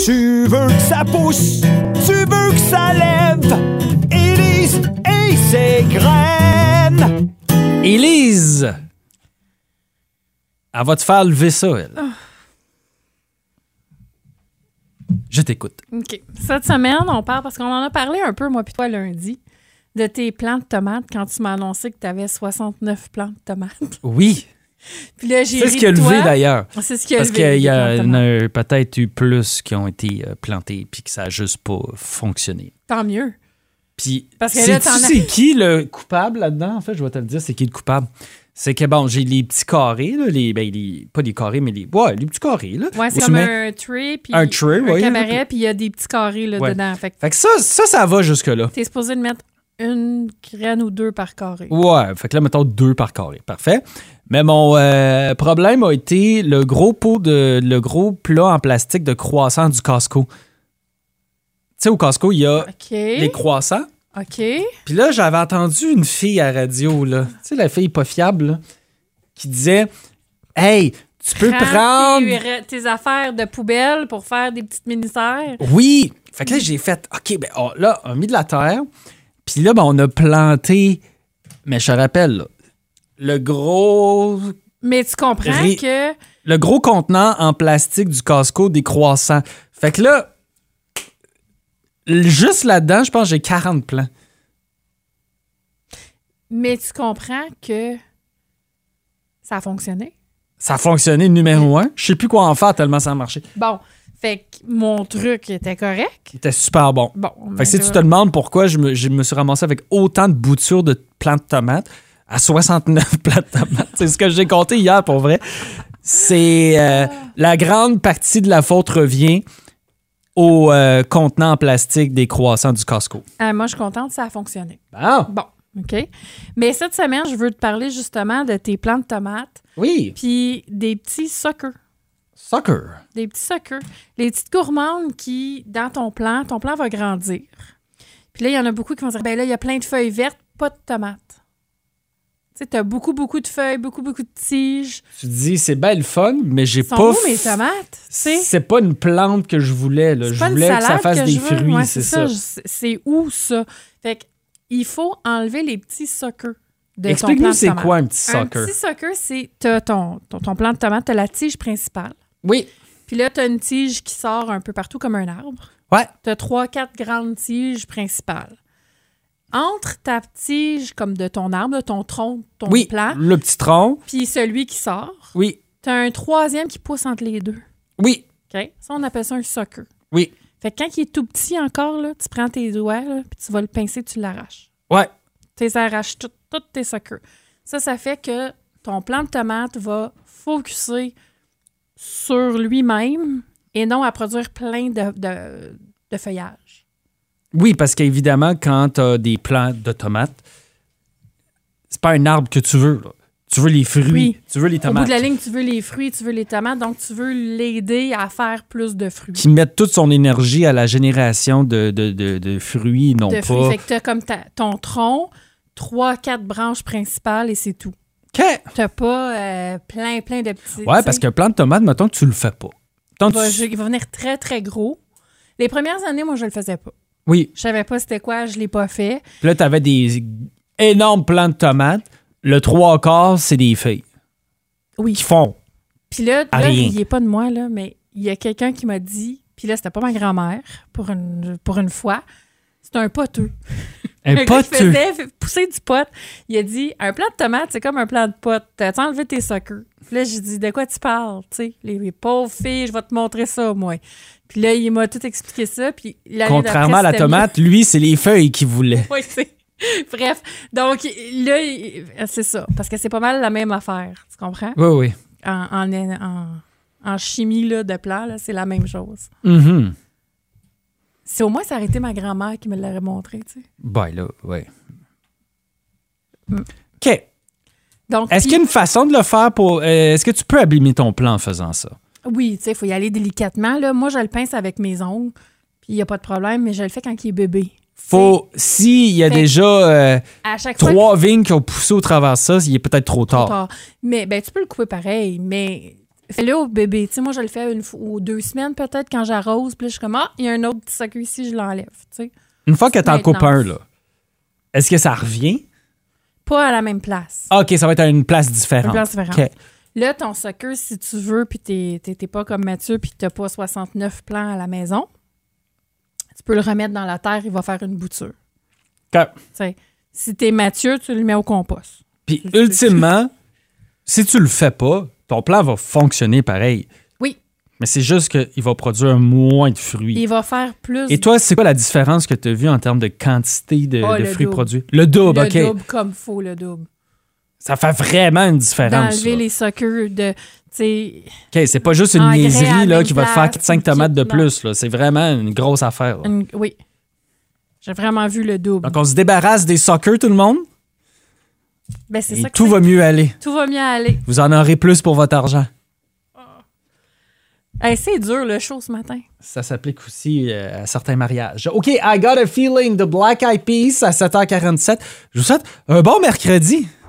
Tu veux que ça pousse, tu veux que ça lève. Élise et ses graines. Élise! Elle va te faire lever ça, elle. Oh. Je t'écoute. OK. Cette semaine, on parle, parce qu'on en a parlé un peu, moi puis toi, lundi, de tes plants de tomates quand tu m'as annoncé que tu avais 69 plants de tomates. Oui. Puis là, j'ai C'est ri ce qui a de levé, toi. d'ailleurs. C'est ce qui a Parce levé. qu'il y les plants de en tomates. a peut-être eu plus qui ont été plantés puis que ça n'a juste pas fonctionné. Tant mieux. Puis, Parce que là, sais-tu t'en as- c'est qui le coupable là-dedans? En fait, je vais te le dire, c'est qui le coupable. C'est que, bon, j'ai les petits carrés, là, pas les carrés, mais les petits carrés. Là, Ouais, c'est où tu comme mets- un tray, puis Un tray, un oui. cabaret, puis il y a des petits carrés là, Ouais. dedans. Fait que Fait que ça va jusque-là. t'es supposé de mettre une graine ou deux par carré. Ouais, fait que là, mettons 2 par carré. Parfait. Mais mon problème a été le gros plat en plastique de croissants du Costco. Tu sais, au Costco, il y a OK. les croissants. OK. Puis là, j'avais entendu une fille à la radio, là. Tu sais, la fille pas fiable, là, qui disait « Hey, tu peux prendre... tes affaires de poubelle pour faire des petites mini-serres. » Oui! Fait que là, j'ai fait « OK, ben là, on a mis de la terre. Puis là, ben, on a planté... Mais je te rappelle, là, le gros Mais tu comprends Ré- que... le gros contenant en plastique du Costco des croissants. Fait que là, juste là-dedans, je pense que j'ai 40 plants. Mais tu comprends que ça a fonctionné. Ça a fonctionné numéro 1. Je sais plus quoi en faire tellement ça a marché. Bon, fait que mon truc était correct. C'était super bon. Bon. Fait que si tu te demandes pourquoi je me suis ramassé avec autant de boutures de plants de tomates, à 69 plants de tomates, c'est ce que j'ai compté hier pour vrai, c'est la grande partie de la faute revient au contenant en plastique des croissants du Costco. moi, je suis contente, ça a fonctionné. Bon. Bon, OK. Mais cette semaine, je veux te parler justement de tes plants de tomates Oui. puis des petits suckers. Soccer. Des petits suckers. Les petites gourmandes qui, dans ton plant va grandir. Puis là, il y en a beaucoup qui vont dire, ben là, il y a plein de feuilles vertes, pas de tomates. Tu sais, t'as beaucoup de feuilles, beaucoup de tiges. Tu dis, c'est bien le fun, mais j'ai Sont pas... où mes tomates? C'est pas une plante que je voulais. Là. C'est Je pas une voulais que ça salade fasse que des je veux. fruits, Ouais, c'est ça. C'est où ça? Fait que il faut enlever les petits suckers de ton Explique-nous plant de c'est tomate. quoi un petit Un sucker. petit sucker, c'est t'as ton plant de tomate, t'as la tige principale. Oui. Puis là, t'as une tige qui sort un peu partout comme un arbre. Ouais. T'as 3-4 grandes tiges principales. Entre ta tige comme de ton arbre, de ton tronc, ton Oui, plant, le petit tronc. puis celui qui sort, Oui. t'as un troisième qui pousse entre les deux. Oui. OK? Ça, on appelle ça un sucker. Oui. Fait que quand il est tout petit encore, là, tu prends tes doigts, là, puis tu vas le pincer, tu l'arraches. Ouais. Tu les arraches toutes tes suckers. Ça fait que ton plant de tomate va focusser sur lui-même et non à produire plein de feuillage. Oui, parce qu'évidemment, quand tu as des plants de tomates, c'est pas un arbre que tu veux. Là. Tu veux les fruits. Oui. Tu veux les Au bout tomates. de la ligne, tu veux les fruits, tu veux les tomates, donc tu veux l'aider à faire plus de fruits. Qui mettent toute son énergie à la génération de fruits, non De pas... fruits. Fait que t'as comme ton tronc, 3-4 branches principales et c'est tout. OK. T'as pas plein de petits... Ouais, parce qu'un plant de tomate, mettons que tu le fais pas. Tant il va venir très, très gros. Les premières années, moi, je le faisais pas. Oui. Je savais pas c'était quoi, je l'ai pas fait. Puis là, tu avais des énormes plants de tomates. Le 3/4, c'est des feuilles Oui. qui font. Puis là rien. il est pas de moi, là, mais il y a quelqu'un qui m'a dit, puis là, c'était pas ma grand-mère, pour une fois, c'est un poteux. Un gars qui poteux. faisait pousser du pot. Il a dit, un plant de tomate, c'est comme un plant de pot. T'as-tu enlevé tes suckers? Puis là, j'ai dit, de quoi tu parles? Tu sais, les pauvres filles, je vais te montrer ça, moi. Puis là, il m'a tout expliqué ça. Puis l'année Contrairement à la d'après, c'était tomate, lui, c'est les feuilles qu'il voulait. mieux. Oui, c'est... Bref, donc là, c'est ça. Parce que c'est pas mal la même affaire. Tu comprends? Oui, oui. En chimie là, de plant, là, c'est la même chose. Mhm. C'est au moins, ça aurait été ma grand-mère qui me l'aurait montré, tu sais. Ben là, oui. Mm. OK. Donc, Est-ce qu'il y a une façon de le faire pour... est-ce que tu peux abîmer ton plan en faisant ça? oui, tu sais, il faut y aller délicatement. Là. Moi, je le pince avec mes ongles, puis il n'y a pas de problème, mais je le fais quand il est bébé. Faut... S'il y a Fait- déjà À chaque fois 3 vignes qui ont poussé au travers de ça, il est peut-être trop trop tard. tard. Mais ben, tu peux le couper pareil, mais Fais-le au bébé. Tu sais, moi, je le fais une fois ou 2 semaines peut-être quand j'arrose. Puis là, je suis comme, il y a un autre petit sucker ici, je l'enlève. Tu sais. Une fois que t'en Maintenance. coupes un, là, est-ce que ça revient? Pas à la même place. Ah, OK, ça va être à une place différente. Une place différente. OK. Là, ton sucker, si tu veux, puis t'es pas comme Mathieu, puis t'as pas 69 plants à la maison, tu peux le remettre dans la terre, il va faire une bouture. OK. Tu sais, si t'es Mathieu, tu le mets au compost. Puis, ultimement, si tu le fais pas, ton plant va fonctionner pareil. Oui. Mais c'est juste qu'il va produire moins de fruits. Il va faire plus. Et toi, c'est quoi la différence que tu as vue en termes de quantité de le fruits double. produits? Le double, le OK. double comme faut, le double. Ça fait vraiment une différence. D'enlever Ça. les suckers de. Tu sais, OK, c'est pas juste une engrais à niaiserie la là, même qui va te faire place, 5 tomates de non. plus. Là. C'est vraiment une grosse affaire. Là. oui. J'ai vraiment vu le double. Donc, on se débarrasse des suckers, tout le monde, Ben, c'est et ça que tout c'est. va mieux aller. Tout va mieux aller. Vous en aurez plus pour votre argent. Hey, c'est dur, le show ce matin. Ça s'applique aussi à certains mariages. OK, I Got a Feeling de Black Eyed Peas à 7h47. Je vous souhaite un bon mercredi.